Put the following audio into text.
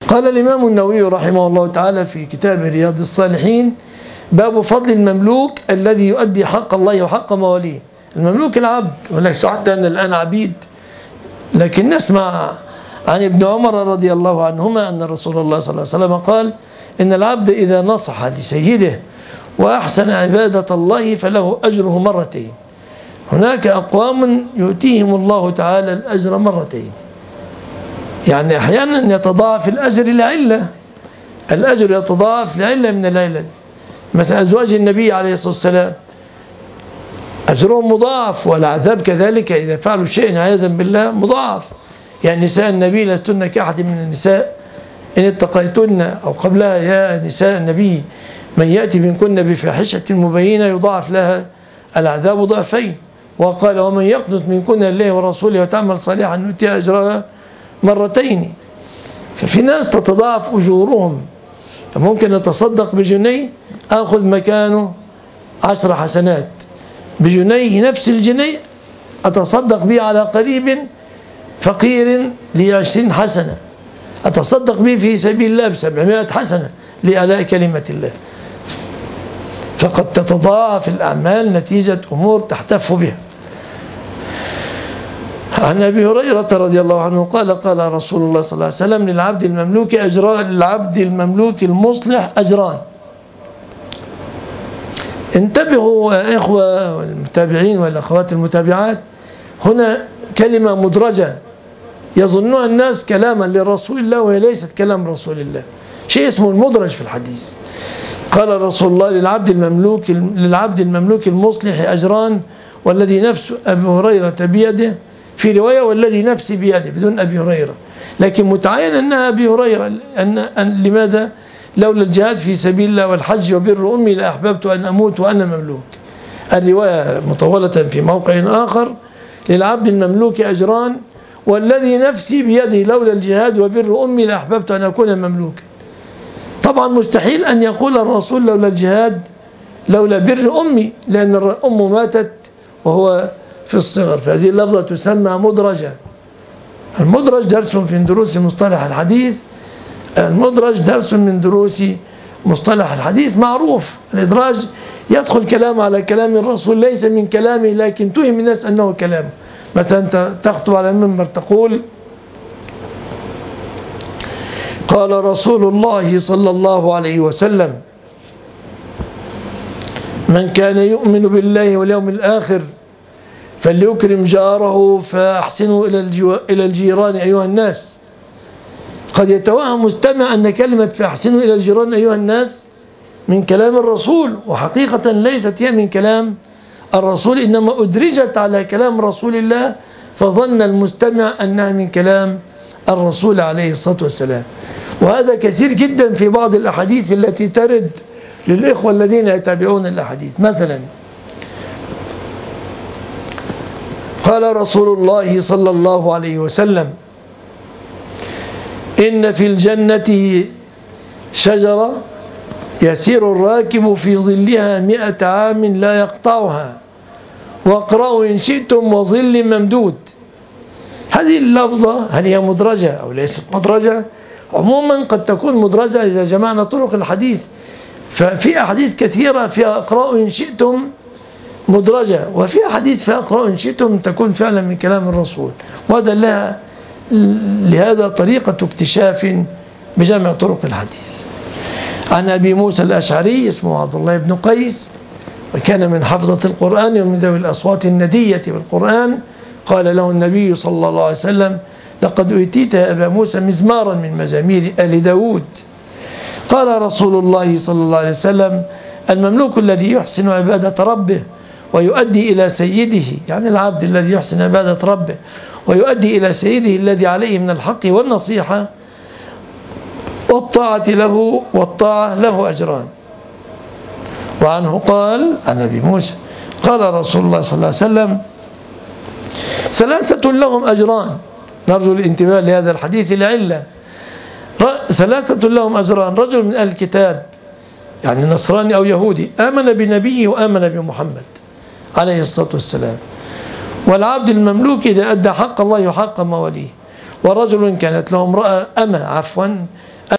قال الإمام النووي رحمه الله تعالى في كتاب رياض الصالحين: باب فضل المملوك الذي يؤدي حق الله وحق مواليه. المملوك العبد، وليس حتى أن الآن عبيد، لكن نسمع عن ابن عمر رضي الله عنهما أن رسول الله صلى الله عليه وسلم قال: إن العبد إذا نصح لسيده وأحسن عبادة الله فله أجره مرتين. هناك أقوام يؤتيهم الله تعالى الأجر مرتين، يعني أحيانا يتضاعف الأجر لعلة، الأجر يتضاعف لعلة من العلل، مثل أزواج النبي عليه الصلاة والسلام أجرهم مضاعف، والعذاب كذلك إذا فعلوا شيء عياذا بالله مضاعف. يعني نساء النبي لستن كأحد من النساء إن اتقيتن، أو قبلها: يا نساء النبي من يأتي منكن بفاحشة مبينة يضاعف لها العذاب ضعفين. وقال: ومن يقنط منكن لله ورسوله وتعمل صالحا نؤتيها أجرها مرتين. ففي ناس تتضاعف أجورهم، ممكن أتصدق بجنيه أخذ مكانه 10 حسنات، بجنيه نفس الجنيه أتصدق به على قريب فقير ل20 حسنة، أتصدق به في سبيل الله ب700 حسنة لأداء كلمة الله. فقد تتضاعف الأعمال نتيجة أمور تحتف بها. عن أبي هريرة رضي الله عنه قال: قال رسول الله صلى الله عليه وسلم: للعبد المملوك أجران، للعبد المملوك المصلح أجران. انتبهوا يا إخوة والمتابعين والأخوات المتابعات، هنا كلمة مدرجة يظنها الناس كلاما لرسول الله، وهي ليست كلام رسول الله، شيء اسمه المدرج في الحديث. قال رسول الله: للعبد المملوك المصلح أجران، والذي نفس أبي هريرة بيده، في رواية والذي نفسي بيده بدون أبي هريرة، لكن متعين أنها أبي هريرة. لماذا؟ لولا الجهاد في سبيل الله والحج وبر أمي لأحببت أن أموت وأنا مملوك. الرواية مطولة في موقع آخر: للعبد المملوك أجران، والذي نفسي بيده لولا الجهاد وبر أمي لأحببت أن أكون مملوكا. طبعا مستحيل أن يقول الرسول لولا الجهاد لولا بر أمي، لأن الأم ماتت وهو في الصغر، فهذه اللفظة تسمى مدرجة. المدرج درس في دروس مصطلح الحديث، المدرج درس من دروس مصطلح الحديث. معروف الإدراج يدخل كلام على كلام الرسول ليس من كلامه، لكن توهم الناس أنه كلامه. مثلا أنت تخطب على المنبر تقول: قال رسول الله صلى الله عليه وسلم: من كان يؤمن بالله واليوم الآخر فليكرم جاره فأحسنوا إلى الجيران أيها الناس. قد يتوهم مستمع أن كلمة فأحسنوا إلى الجيران أيها الناس من كلام الرسول، وحقيقة ليست هي من كلام الرسول، إنما أدرجت على كلام رسول الله، فظن المستمع أنها من كلام الرسول عليه الصلاة والسلام. وهذا كثير جدا في بعض الأحاديث التي ترد للإخوة الذين يتابعون الأحاديث. مثلا قال رسول الله صلى الله عليه وسلم: إن في الجنة شجرة يسير الراكب في ظلها 100 عام لا يقطعها، واقرأوا إن شئتم وظل ممدود. هذه اللفظة هل هي مدرجة أو ليست مدرجة؟ عموما قد تكون مدرجة إذا جمعنا طرق الحديث، ففي أحاديث كثيرة فيها اقرأوا إن شئتم مدرجة، وفي أحاديث فيها اقرأوا إن شئتم تكون فعلا من كلام الرسول. وهذا لهذا طريقة اكتشاف بجمع طرق الحديث. عن أبي موسى الأشعري اسمه عبد الله بن قيس، وكان من حفظة القرآن ومن ذوي الأصوات الندية بالقرآن. قال له النبي صلى الله عليه وسلم: لقد أوتيت يا أبا موسى مزمارا من مزامير آل داود. قال رسول الله صلى الله عليه وسلم: المملوك الذي يحسن عبادة ربه ويؤدي إلى سيده، يعني العبد الذي يحسن عبادة ربه ويؤدي إلى سيده الذي عليه من الحق والنصيحة والطاعة له أجران. وعنه قال عن أبي موسى قال رسول الله صلى الله عليه وسلم: 3 لهم أجران. نرجو الانتباه لهذا الحديث لعلة. 3 لهم أجران: رجل من أهل الكتاب، يعني نصراني أو يهودي، آمن بنبيه وآمن بمحمد عليه الصلاة والسلام، والعبد المملوك إذا أدى حق الله وحق مواليه، ورجل كانت له امرأة عفوا